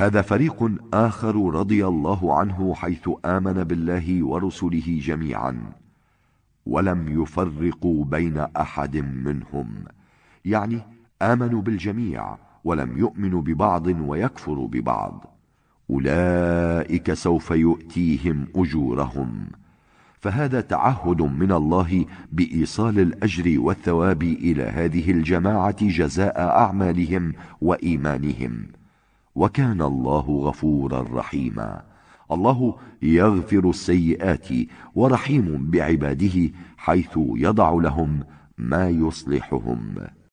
هذا فريق آخر رضي الله عنه، حيث آمن بالله ورسله جميعا ولم يفرقوا بين أحد منهم، يعني آمنوا بالجميع ولم يؤمنوا ببعض ويكفروا ببعض. أولئك سوف يؤتيهم أجورهم. فهذا تعهد من الله بإيصال الأجر والثواب إلى هذه الجماعة جزاء أعمالهم وإيمانهم، وكان الله غفورا رحيما. الله يغفر السيئات ورحيم بعباده، حيث يضع لهم ما يصلحهم.